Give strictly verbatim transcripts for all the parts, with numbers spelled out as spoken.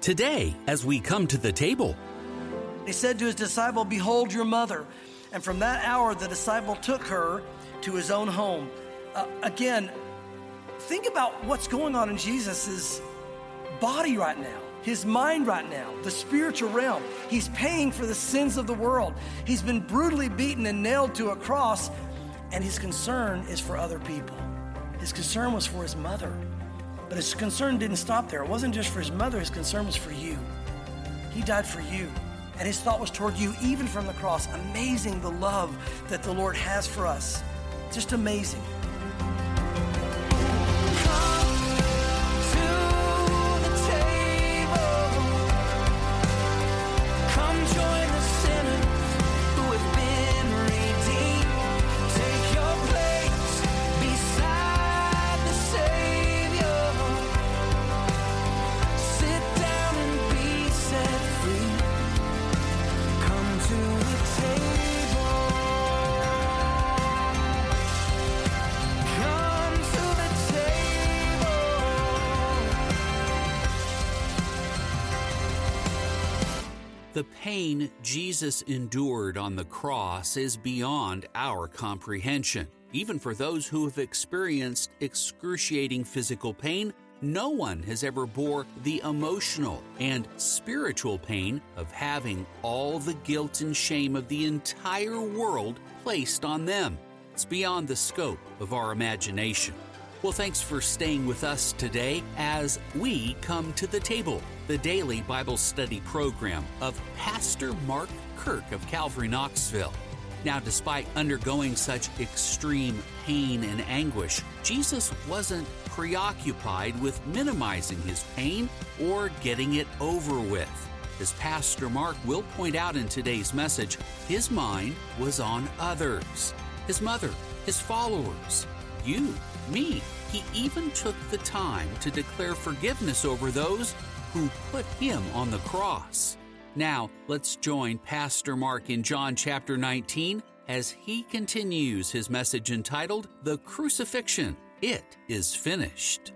Today, as we come to the table, He said to his disciple, "Behold your mother." And from that hour, the disciple took her to his own home. Uh, again, think about what's going on in Jesus's body right now, his mind right now, the spiritual realm. He's paying for the sins of the world. He's been brutally beaten and nailed to a cross, and his concern is for other people. His concern was for his mother. But his concern didn't stop there. It wasn't just for his mother, his concern was for you. He died for you. And his thought was toward you, even from the cross. Amazing the love that the Lord has for us. Just amazing. the pain Jesus endured on the cross is beyond our comprehension. Even for those who have experienced excruciating physical pain, no one has ever bore the emotional and spiritual pain of having all the guilt and shame of the entire world placed on them. It's beyond the scope of our imagination. Well, thanks for staying with us today as we come to the table, the daily Bible study program of Pastor Mark Kirk of Calvary Knoxville. Now, despite undergoing such extreme pain and anguish, Jesus wasn't preoccupied with minimizing his pain or getting it over with. As Pastor Mark will point out in today's message, his mind was on others, his mother, his followers, you, me. He even took the time to declare forgiveness over those who put him on the cross. Now, let's join Pastor Mark in John chapter nineteen as he continues his message entitled, The Crucifixion, It is Finished.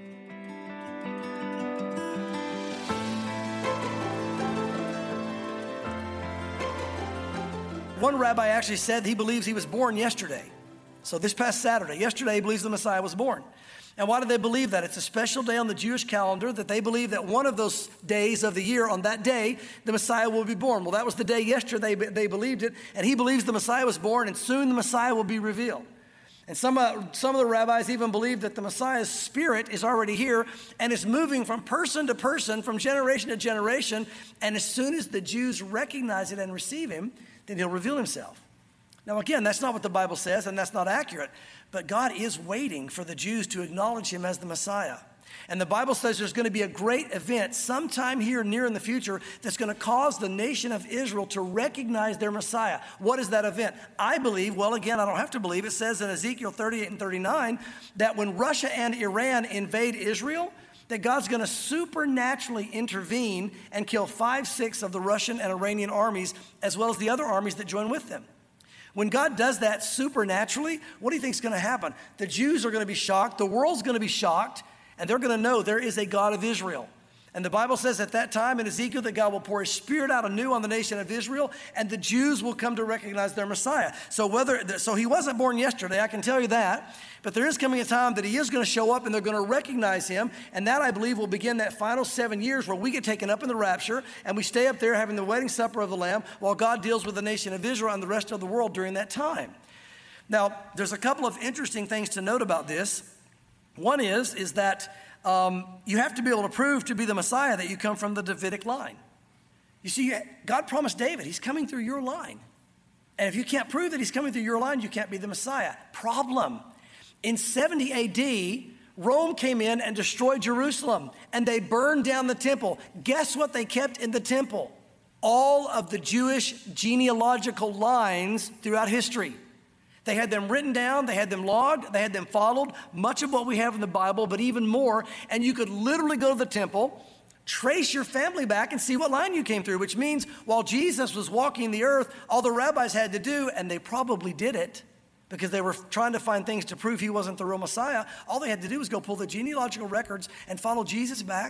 One rabbi actually said he believes he was born yesterday. So this past Saturday, yesterday he believes the Messiah was born. And why do they believe that? It's a special day on the Jewish calendar that they believe that one of those days of the year, on that day, the Messiah will be born. Well, that was the day yesterday they believed it, and he believes the Messiah was born, and soon the Messiah will be revealed. And some, uh, some of the rabbis even believe that the Messiah's spirit is already here and is moving from person to person, from generation to generation, and as soon as the Jews recognize it and receive him, then he'll reveal himself. Now, again, that's not what the Bible says, and that's not accurate. But God is waiting for the Jews to acknowledge him as the Messiah. And the Bible says there's going to be a great event sometime here near in the future that's going to cause the nation of Israel to recognize their Messiah. What is that event? I believe, well, again, I don't have to believe. It says in Ezekiel thirty-eight and thirty-nine that when Russia and Iran invade Israel, that God's going to supernaturally intervene and kill five-sixths of the Russian and Iranian armies, as well as the other armies that join with them. When God does that supernaturally, what do you think is going to happen? The Jews are going to be shocked, the world's going to be shocked, and they're going to know there is a God of Israel. And the Bible says at that time in Ezekiel that God will pour his spirit out anew on the nation of Israel, and the Jews will come to recognize their Messiah. So whether so he wasn't born yesterday, I can tell you that, but there is coming a time that he is going to show up and they're going to recognize him, and that, I believe, will begin that final seven years where we get taken up in the rapture, and we stay up there having the wedding supper of the Lamb while God deals with the nation of Israel and the rest of the world during that time. Now, there's a couple of interesting things to note about this. One is, is that Um, you have to be able to prove to be the Messiah that you come from the Davidic line. You see, God promised David, he's coming through your line. And if you can't prove that he's coming through your line, you can't be the Messiah. Problem. In seventy A D, Rome came in and destroyed Jerusalem, and they burned down the temple. Guess what they kept in the temple? All of the Jewish genealogical lines throughout history. They had them written down, they had them logged, they had them followed, much of what we have in the Bible, but even more. And you could literally go to the temple, trace your family back and see what line you came through, which means while Jesus was walking the earth, all the rabbis had to do, and they probably did it because they were trying to find things to prove he wasn't the real Messiah, all they had to do was go pull the genealogical records and follow Jesus back.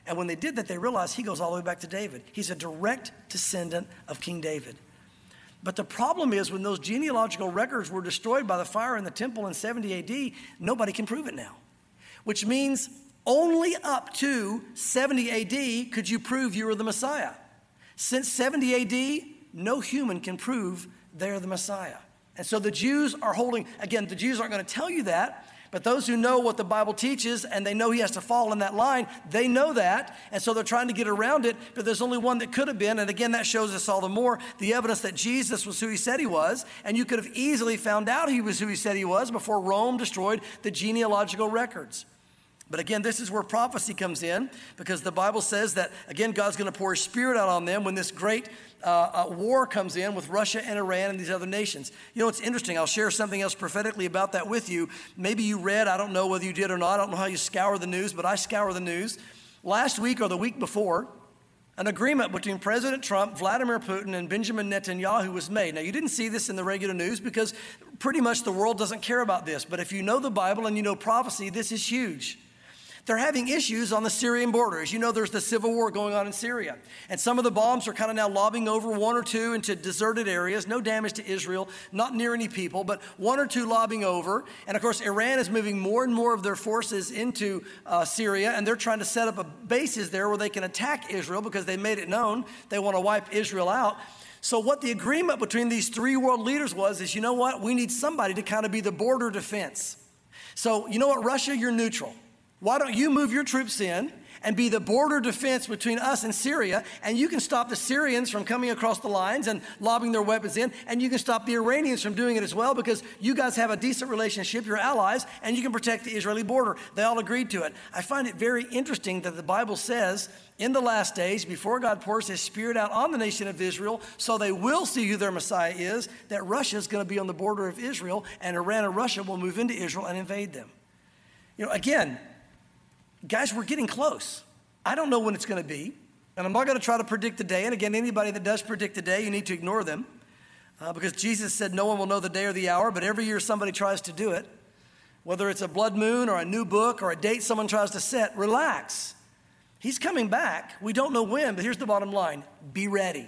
And when they did that, they realized he goes all the way back to David. He's a direct descendant of King David. But the problem is when those genealogical records were destroyed by the fire in the temple in seventy A D, nobody can prove it now, which means only up to seventy A D could you prove you were the Messiah. Since seventy A D, no human can prove they're the Messiah. And so the Jews are holding, again, the Jews aren't going to tell you that, but those who know what the Bible teaches and they know he has to fall in that line, they know that. And so they're trying to get around it, but there's only one that could have been. And again, that shows us all the more the evidence that Jesus was who he said he was. And you could have easily found out he was who he said he was before Rome destroyed the genealogical records. But again, this is where prophecy comes in, because the Bible says that, again, God's going to pour his Spirit out on them when this great uh, uh, war comes in with Russia and Iran and these other nations. You know, it's interesting. I'll share something else prophetically about that with you. Maybe you read, I don't know whether you did or not. I don't know how you scour the news, but I scour the news. Last week or the week before, an agreement between President Trump, Vladimir Putin, and Benjamin Netanyahu was made. Now, you didn't see this in the regular news because pretty much the world doesn't care about this. But if you know the Bible and you know prophecy, this is huge. They're having issues on the Syrian border. As you know, there's the civil war going on in Syria. And some of the bombs are kind of now lobbing over one or two into deserted areas. No damage to Israel, not near any people, but one or two lobbing over. And of course, Iran is moving more and more of their forces into uh, Syria, and they're trying to set up a bases there where they can attack Israel because they made it known they want to wipe Israel out. So what the agreement between these three world leaders was is, you know what? We need somebody to kind of be the border defense. So you know what, Russia, you're neutral. Why don't you move your troops in and be the border defense between us and Syria, and you can stop the Syrians from coming across the lines and lobbing their weapons in, and you can stop the Iranians from doing it as well because you guys have a decent relationship, you're allies, and you can protect the Israeli border. They all agreed to it. I find it very interesting that the Bible says in the last days, before God pours his Spirit out on the nation of Israel, so they will see who their Messiah is, that Russia is going to be on the border of Israel, and Iran and Russia will move into Israel and invade them. You know, again, guys, we're getting close. I don't know when it's going to be, and I'm not going to try to predict the day. And again, anybody that does predict the day, you need to ignore them uh, because Jesus said no one will know the day or the hour, but every year somebody tries to do it. Whether it's a blood moon or a new book or a date someone tries to set, relax. He's coming back. We don't know when, but here's the bottom line. Be ready.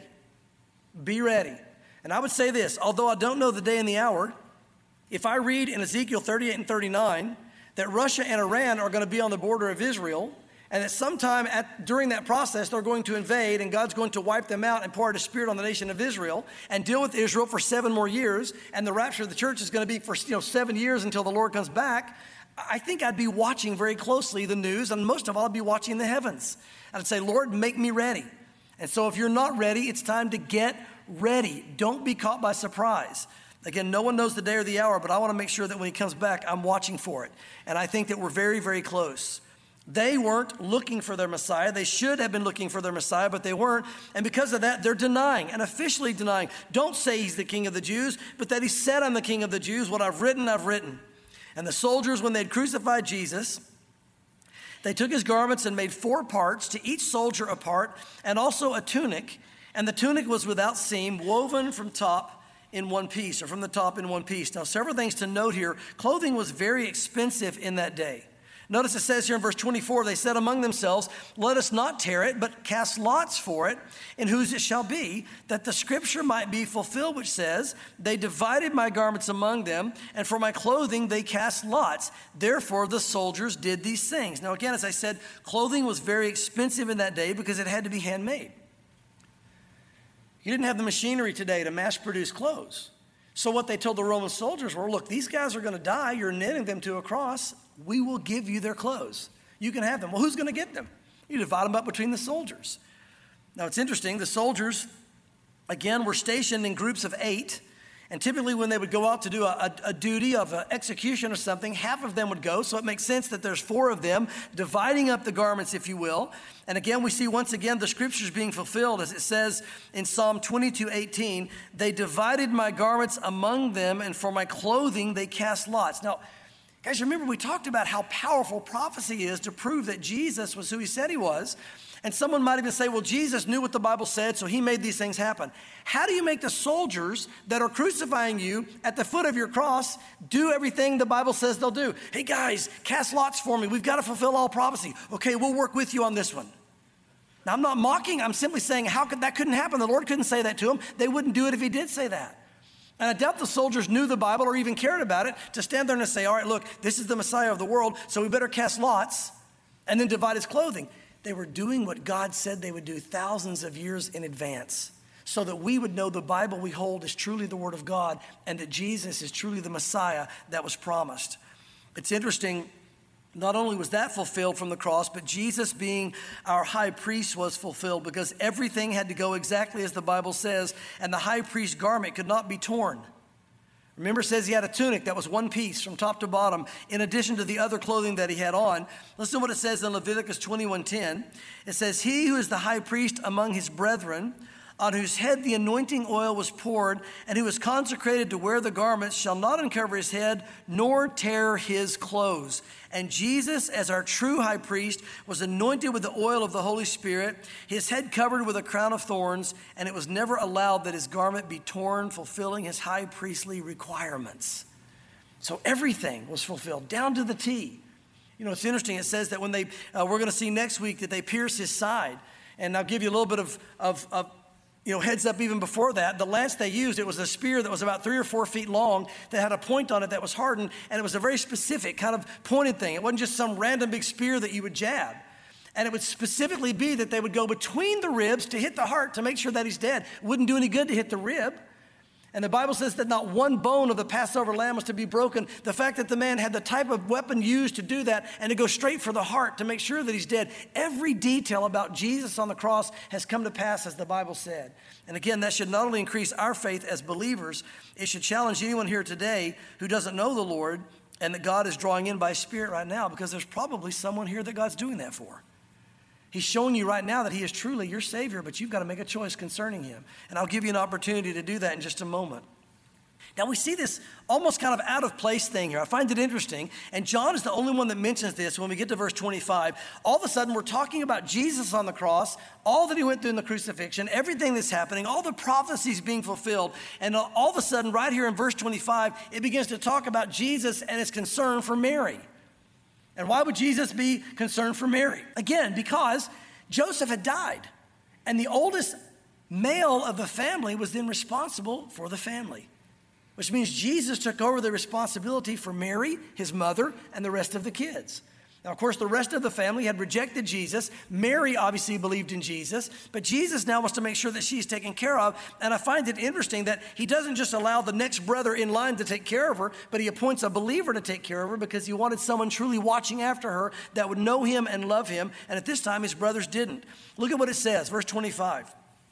Be ready. And I would say this, although I don't know the day and the hour, if I read in Ezekiel thirty-eight and thirty-nine, that Russia and Iran are going to be on the border of Israel, and that sometime at, during that process, they're going to invade, and God's going to wipe them out and pour out his Spirit on the nation of Israel and deal with Israel for seven more years, and the rapture of the church is going to be for you know seven years until the Lord comes back. I think I'd be watching very closely the news, and most of all, I'd be watching the heavens. I'd say, Lord, make me ready. And so if you're not ready, it's time to get ready. Don't be caught by surprise. Again, no one knows the day or the hour, but I want to make sure that when he comes back, I'm watching for it. And I think that we're very, very close. They weren't looking for their Messiah. They should have been looking for their Messiah, but they weren't. And because of that, they're denying and officially denying. Don't say he's the King of the Jews, but that he said, I'm the King of the Jews. What I've written, I've written. And the soldiers, when they'd crucified Jesus, they took his garments and made four parts, to each soldier a part, and also a tunic. And the tunic was without seam, woven from top in one piece, or from the top in one piece. Now, several things to note here. Clothing was very expensive in that day. Notice it says here in verse twenty-four, they said among themselves, let us not tear it, but cast lots for it, in whose it shall be, that the scripture might be fulfilled, which says, they divided my garments among them, and for my clothing they cast lots. Therefore the soldiers did these things. Now again, as I said, clothing was very expensive in that day because it had to be handmade. You didn't have the machinery today to mass produce clothes. So what they told the Roman soldiers were, look, these guys are going to die. You're nailing them to a cross. We will give you their clothes. You can have them. Well, who's going to get them? You divide them up between the soldiers. Now, it's interesting. The soldiers, again, were stationed in groups of eight. And typically when they would go out to do a, a, a duty of an execution or something, half of them would go. So it makes sense that there's four of them dividing up the garments, if you will. And again, we see once again the scriptures being fulfilled as it says in Psalm twenty-two eighteen, they divided my garments among them, and for my clothing they cast lots. Now, guys, remember we talked about how powerful prophecy is to prove that Jesus was who he said he was. And someone might even say, well, Jesus knew what the Bible said, so he made these things happen. How do you make the soldiers that are crucifying you at the foot of your cross do everything the Bible says they'll do? Hey, guys, cast lots for me. We've got to fulfill all prophecy. Okay, we'll work with you on this one. Now, I'm not mocking. I'm simply saying how could that couldn't happen. The Lord couldn't say that to them. They wouldn't do it if he did say that. And I doubt the soldiers knew the Bible or even cared about it to stand there and say, all right, look, this is the Messiah of the world, so we better cast lots and then divide his clothing. They were doing what God said they would do thousands of years in advance so that we would know the Bible we hold is truly the Word of God and that Jesus is truly the Messiah that was promised. It's interesting. Not only was that fulfilled from the cross, but Jesus being our high priest was fulfilled because everything had to go exactly as the Bible says, and the high priest's garment could not be torn. Remember, it says he had a tunic that was one piece from top to bottom, in addition to the other clothing that he had on. Listen to what it says in Leviticus twenty-one ten. It says, he who is the high priest among his brethren, on whose head the anointing oil was poured, and who was consecrated to wear the garments, shall not uncover his head, nor tear his clothes. And Jesus, as our true high priest, was anointed with the oil of the Holy Spirit, his head covered with a crown of thorns, and it was never allowed that his garment be torn, fulfilling his high priestly requirements. So everything was fulfilled, down to the T. You know, it's interesting. It says that when they, uh, we're going to see next week that they pierce his side. And I'll give you a little bit of, of, of You know, heads up even before that, the lance they used, it was a spear that was about three or four feet long that had a point on it that was hardened, and it was a very specific kind of pointed thing. It wasn't just some random big spear that you would jab. And it would specifically be that they would go between the ribs to hit the heart to make sure that he's dead. It wouldn't do any good to hit the rib. And the Bible says that not one bone of the Passover lamb was to be broken. The fact that the man had the type of weapon used to do that and to go straight for the heart to make sure that he's dead. Every detail about Jesus on the cross has come to pass as the Bible said. And again, that should not only increase our faith as believers, it should challenge anyone here today who doesn't know the Lord and that God is drawing in by His Spirit right now, because there's probably someone here that God's doing that for. He's showing you right now that He is truly your Savior, but you've got to make a choice concerning Him. And I'll give you an opportunity to do that in just a moment. Now, we see this almost kind of out of place thing here. I find it interesting. And John is the only one that mentions this when we get to verse twenty-five. All of a sudden, we're talking about Jesus on the cross, all that He went through in the crucifixion, everything that's happening, all the prophecies being fulfilled. And all of a sudden, right here in verse twenty-five, it begins to talk about Jesus and His concern for Mary. And why would Jesus be concerned for Mary? Again, because Joseph had died. And the oldest male of the family was then responsible for the family, which means Jesus took over the responsibility for Mary, his mother, and the rest of the kids. Now, of course, the rest of the family had rejected Jesus. Mary obviously believed in Jesus, but Jesus now wants to make sure that she's taken care of. And I find it interesting that He doesn't just allow the next brother in line to take care of her, but He appoints a believer to take care of her because He wanted someone truly watching after her that would know Him and love Him. And at this time, His brothers didn't. Look at what it says, verse twenty-five.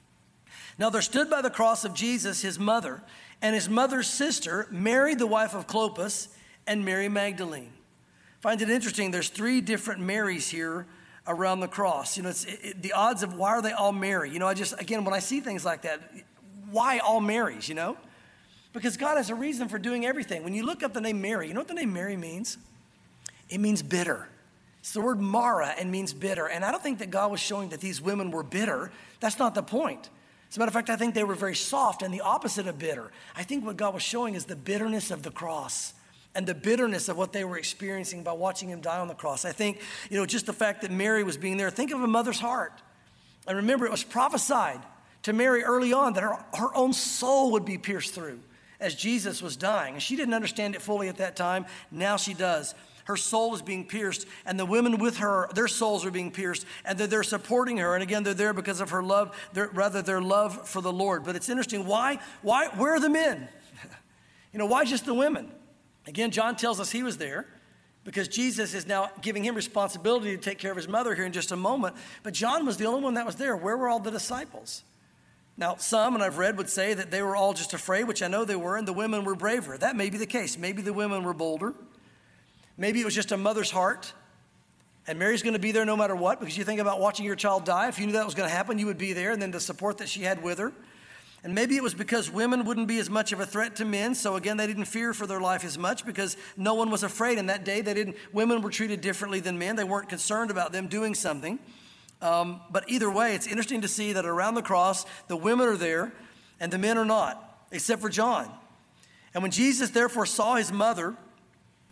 Now there stood by the cross of Jesus His mother, and His mother's sister, Mary, the wife of Clopas, and Mary Magdalene. Find it interesting. There's three different Marys here around the cross. You know, it's it, it, the odds of why are they all Mary? You know, I just, again, when I see things like that, why all Marys, you know? Because God has a reason for doing everything. When you look up the name Mary, you know what the name Mary means? It means bitter. It's the word Mara and means bitter. And I don't think that God was showing that these women were bitter. That's not the point. As a matter of fact, I think they were very soft and the opposite of bitter. I think what God was showing is the bitterness of the cross and the bitterness of what they were experiencing by watching Him die on the cross. I think, you know, just the fact that Mary was being there, think of a mother's heart. And remember, it was prophesied to Mary early on that her, her own soul would be pierced through as Jesus was dying. And she didn't understand it fully at that time. Now she does. Her soul is being pierced, and the women with her, their souls are being pierced, and they're, they're supporting her. And again, they're there because of her love, rather their love for the Lord. But it's interesting. Why? Why? Where are the men? You know, why just the women? Again, John tells us he was there because Jesus is now giving him responsibility to take care of his mother here in just a moment. But John was the only one that was there. Where were all the disciples? Now, some, and I've read, would say that they were all just afraid, which I know they were, and the women were braver. That may be the case. Maybe the women were bolder. Maybe it was just a mother's heart. And Mary's going to be there no matter what, because you think about watching your child die. If you knew that was going to happen, you would be there, and then the support that she had with her. And maybe it was because women wouldn't be as much of a threat to men. So again, they didn't fear for their life as much because no one was afraid. In that day, they didn't. Women were treated differently than men. They weren't concerned about them doing something. Um, but either way, it's interesting to see that around the cross, the women are there and the men are not, except for John. And when Jesus therefore saw his mother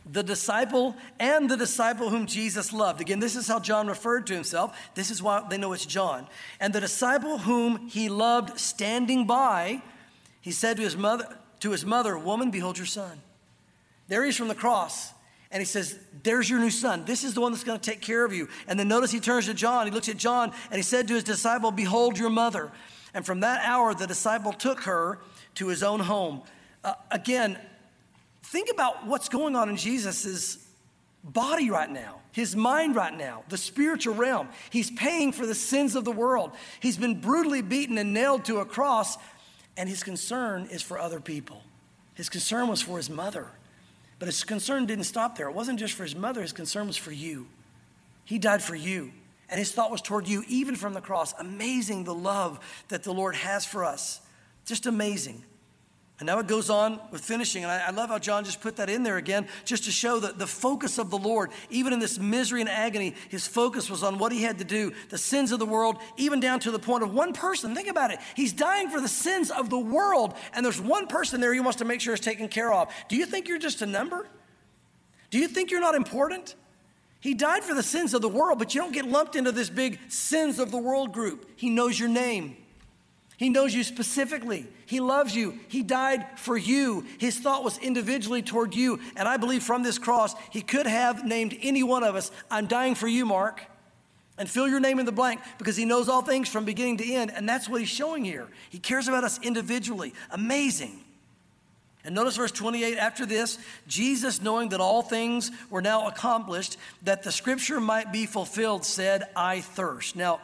the disciple and the disciple whom Jesus loved. Again, this is how John referred to himself. This is why they know it's John. And the disciple whom he loved standing by, he said to his mother, to his mother, "Woman, behold your son." There he is from the cross. And he says, "There's your new son. This is the one that's going to take care of you." And then notice he turns to John. He looks at John and he said to his disciple, "Behold your mother." And from that hour, the disciple took her to his own home. Uh, again, think about what's going on in Jesus' body right now, his mind right now, the spiritual realm. He's paying for the sins of the world. He's been brutally beaten and nailed to a cross, and his concern is for other people. His concern was for his mother. But his concern didn't stop there. It wasn't just for his mother. His concern was for you. He died for you. And his thought was toward you, even from the cross. Amazing the love that the Lord has for us. Just amazing. And now it goes on with finishing. And I, I love how John just put that in there again, just to show that the focus of the Lord, even in this misery and agony, his focus was on what he had to do, the sins of the world, even down to the point of one person. Think about it. He's dying for the sins of the world, and there's one person there he wants to make sure is taken care of. Do you think you're just a number? Do you think you're not important? He died for the sins of the world, but you don't get lumped into this big sins of the world group. He knows your name. He knows you specifically. He loves you. He died for you. His thought was individually toward you. And I believe from this cross, he could have named any one of us, "I'm dying for you, Mark," and fill your name in the blank, because he knows all things from beginning to end. And that's what he's showing here. He cares about us individually. Amazing. And notice verse twenty-eight, after this, Jesus, knowing that all things were now accomplished, that the scripture might be fulfilled, said, "I thirst." Now,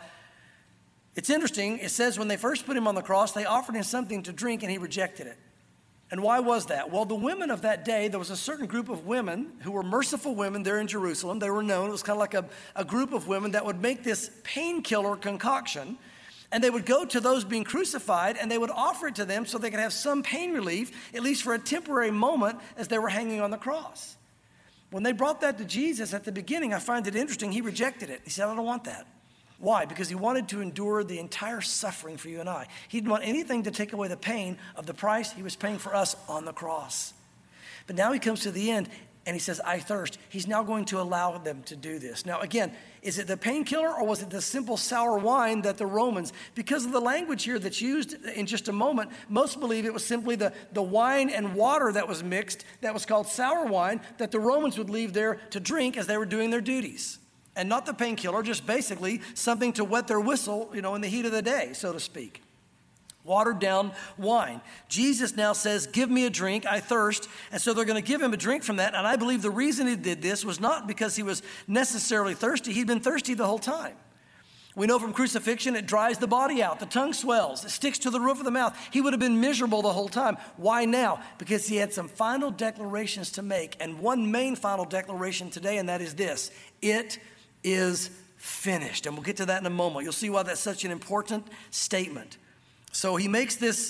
it's interesting. It says when they first put him on the cross, they offered him something to drink and he rejected it. And why was that? Well, the women of that day, there was a certain group of women who were merciful women there in Jerusalem. They were known. It was kind of like a, a group of women that would make this painkiller concoction. And they would go to those being crucified and they would offer it to them so they could have some pain relief, at least for a temporary moment as they were hanging on the cross. When they brought that to Jesus at the beginning, I find it interesting. He rejected it. He said, "I don't want that." Why? Because he wanted to endure the entire suffering for you and I. He didn't want anything to take away the pain of the price he was paying for us on the cross. But now he comes to the end and he says, "I thirst." He's now going to allow them to do this. Now, again, is it the painkiller or was it the simple sour wine that the Romans, because of the language here that's used in just a moment, most believe it was simply the, the wine and water that was mixed, that was called sour wine, that the Romans would leave there to drink as they were doing their duties. And not the painkiller, just basically something to wet their whistle, you know, in the heat of the day, so to speak. Watered down wine. Jesus now says, "Give me a drink, I thirst." And so they're going to give him a drink from that. And I believe the reason he did this was not because he was necessarily thirsty. He'd been thirsty the whole time. We know from crucifixion, it dries the body out. The tongue swells. It sticks to the roof of the mouth. He would have been miserable the whole time. Why now? Because he had some final declarations to make. And one main final declaration today, and that is this: it is finished. And we'll get to that in a moment. You'll see why that's such an important statement. So he makes this,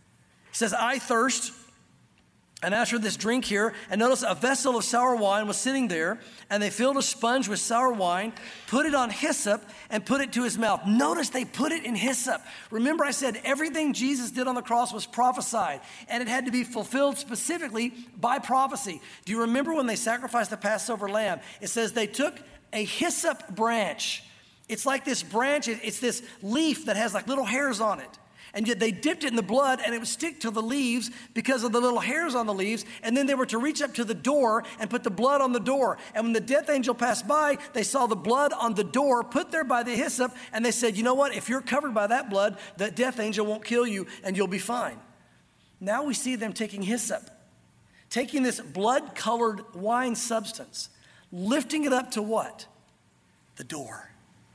he says, "I thirst." And after this drink here, and notice a vessel of sour wine was sitting there, and they filled a sponge with sour wine, put it on hyssop, and put it to his mouth. Notice they put it in hyssop. Remember I said everything Jesus did on the cross was prophesied, and it had to be fulfilled specifically by prophecy. Do you remember when they sacrificed the Passover lamb? It says they took a hyssop branch. It's like this branch, it's this leaf that has like little hairs on it. And yet they dipped it in the blood and it would stick to the leaves because of the little hairs on the leaves. And then they were to reach up to the door and put the blood on the door. And when the death angel passed by, they saw the blood on the door put there by the hyssop. And they said, "You know what? If you're covered by that blood, the death angel won't kill you and you'll be fine." Now we see them taking hyssop, taking this blood-colored wine substance, lifting it up to what? The door.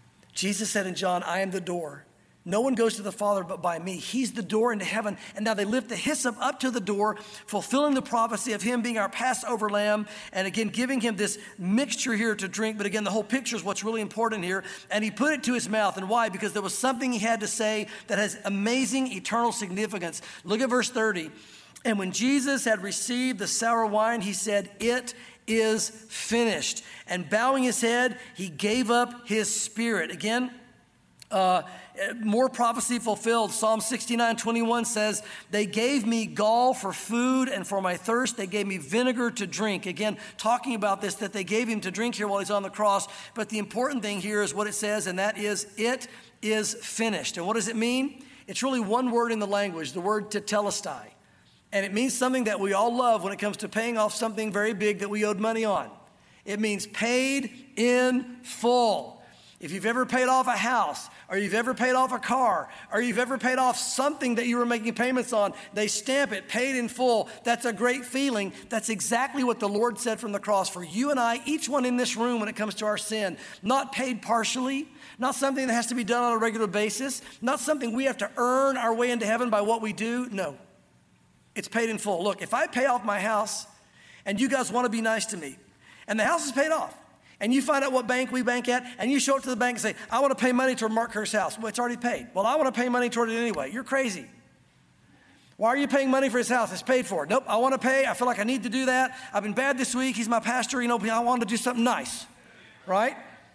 Jesus said in John, "I am the door. No one goes to the Father but by me." He's the door into heaven. And now they lift the hyssop up to the door, fulfilling the prophecy of him being our Passover lamb. And again, giving him this mixture here to drink. But again, the whole picture is what's really important here. And he put it to his mouth. And why? Because there was something he had to say that has amazing eternal significance. Look at verse thirty. "And when Jesus had received the sour wine, he said, 'It is finished.' And bowing his head, he gave up his spirit." Again, Uh, more prophecy fulfilled. Psalm sixty-nine twenty-one says, they gave me gall for food and for my thirst. They gave me vinegar to drink. Again, talking about this, that they gave him to drink here while he's on the cross. But the important thing here is what it says, and that is, it is finished. And what does it mean? It's really one word in the language, the word tetelestai. And it means something that we all love when it comes to paying off something very big that we owed money on. It means paid in full. If you've ever paid off a house, or you've ever paid off a car, or you've ever paid off something that you were making payments on, they stamp it, paid in full. That's a great feeling. That's exactly what the Lord said from the cross for you and I, each one in this room when it comes to our sin. Not paid partially, not something that has to be done on a regular basis, not something we have to earn our way into heaven by what we do. No, it's paid in full. Look, if I pay off my house and you guys want to be nice to me, and the house is paid off, and you find out what bank we bank at, and you show up to the bank and say, I want to pay money toward Mark Kerr's house. Well, it's already paid. Well, I want to pay money toward it anyway. You're crazy. Why are you paying money for his house? It's paid for. Nope, I want to pay. I feel like I need to do that. I've been bad this week. He's my pastor. You know, I want to do something nice, right?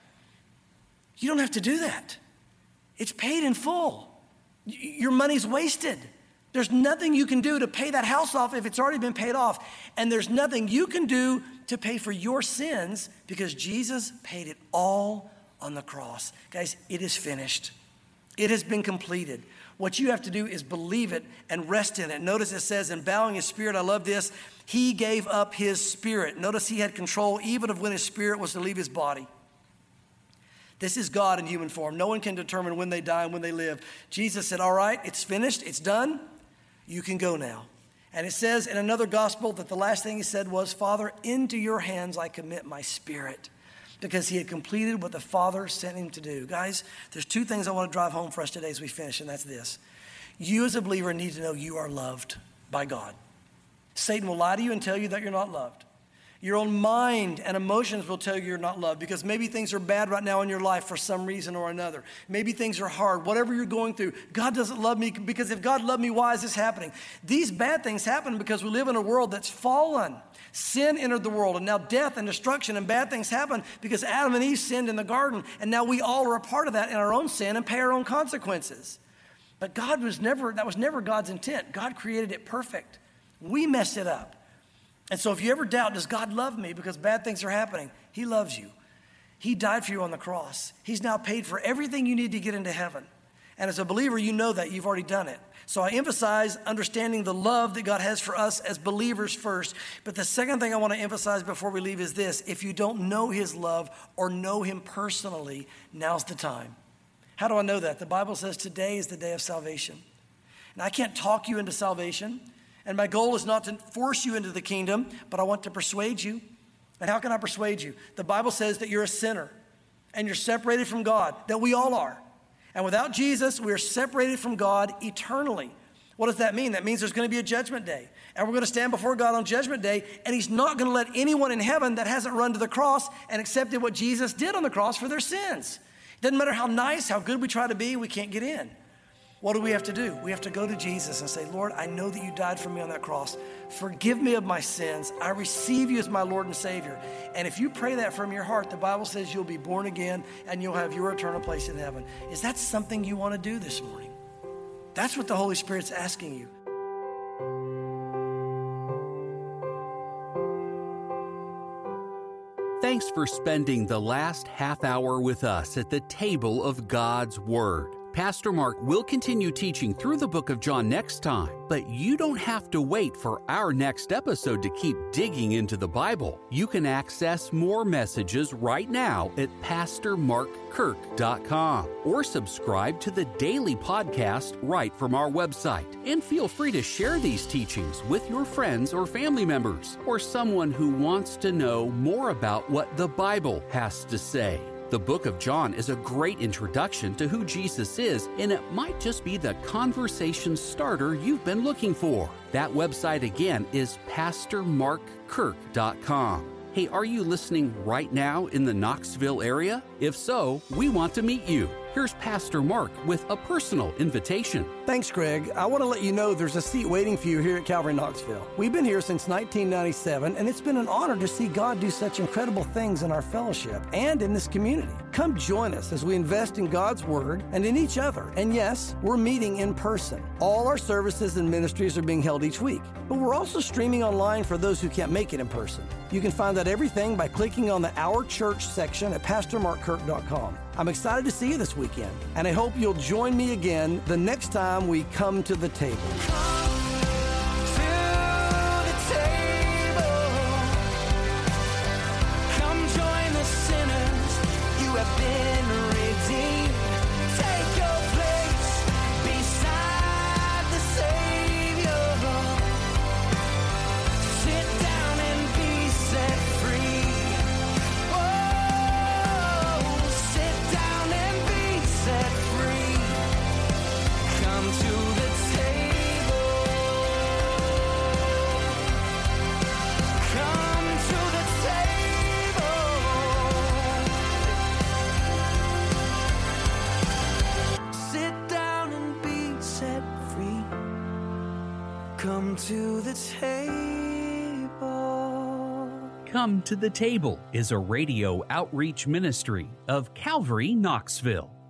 You don't have to do that. It's paid in full. Your money's wasted. There's nothing you can do to pay that house off if it's already been paid off. And there's nothing you can do to pay for your sins because Jesus paid it all on the cross. Guys, it is finished. It has been completed. What you have to do is believe it and rest in it. Notice it says, in bowing his spirit, I love this, he gave up his spirit. Notice he had control even of when his spirit was to leave his body. This is God in human form. No one can determine when they die and when they live. Jesus said, all right, it's finished, it's done. You can go now. And it says in another gospel that the last thing he said was, Father, into your hands I commit my spirit, because he had completed what the Father sent him to do. Guys, there's two things I want to drive home for us today as we finish, and that's this. You as a believer need to know you are loved by God. Satan will lie to you and tell you that you're not loved. Your own mind and emotions will tell you you're not loved because maybe things are bad right now in your life for some reason or another. Maybe things are hard. Whatever you're going through, God doesn't love me because if God loved me, why is this happening? These bad things happen because we live in a world that's fallen. Sin entered the world, and now death and destruction and bad things happen because Adam and Eve sinned in the garden, and now we all are a part of that in our own sin and pay our own consequences. But God was never, that was never God's intent. God created it perfect. We messed it up. And so if you ever doubt, does God love me because bad things are happening? He loves you. He died for you on the cross. He's now paid for everything you need to get into heaven. And as a believer, you know that. You've already done it. So I emphasize understanding the love that God has for us as believers first. But the second thing I want to emphasize before we leave is this. If you don't know his love or know him personally, now's the time. How do I know that? The Bible says today is the day of salvation. And I can't talk you into salvation. And my goal is not to force you into the kingdom, but I want to persuade you. And how can I persuade you? The Bible says that you're a sinner and you're separated from God, that we all are. And without Jesus, we are separated from God eternally. What does that mean? That means there's going to be a judgment day. And we're going to stand before God on judgment day, and he's not going to let anyone in heaven that hasn't run to the cross and accepted what Jesus did on the cross for their sins. It doesn't matter how nice, how good we try to be, we can't get in. What do we have to do? We have to go to Jesus and say, Lord, I know that you died for me on that cross. Forgive me of my sins. I receive you as my Lord and Savior. And if you pray that from your heart, the Bible says you'll be born again and you'll have your eternal place in heaven. Is that something you want to do this morning? That's what the Holy Spirit's asking you. Thanks for spending the last half hour with us at the table of God's Word. Pastor Mark will continue teaching through the book of John next time, but you don't have to wait for our next episode to keep digging into the Bible. You can access more messages right now at pastor mark kirk dot com or subscribe to the daily podcast right from our website. And feel free to share these teachings with your friends or family members or someone who wants to know more about what the Bible has to say. The book of John is a great introduction to who Jesus is, and it might just be the conversation starter you've been looking for. That website again is pastor mark kirk dot com. Hey, are you listening right now in the Knoxville area? If so, we want to meet you. Here's Pastor Mark with a personal invitation. Thanks, Greg. I want to let you know there's a seat waiting for you here at Calvary Knoxville. We've been here since nineteen ninety-seven, and it's been an honor to see God do such incredible things in our fellowship and in this community. Come join us as we invest in God's Word and in each other. And yes, we're meeting in person. All our services and ministries are being held each week, but we're also streaming online for those who can't make it in person. You can find out everything by clicking on the Our Church section at pastor mark kirk dot com. I'm excited to see you this weekend, and I hope you'll join me again the next time we come to the table. Come to the table. Come to the Table is a radio outreach ministry of Calvary Knoxville.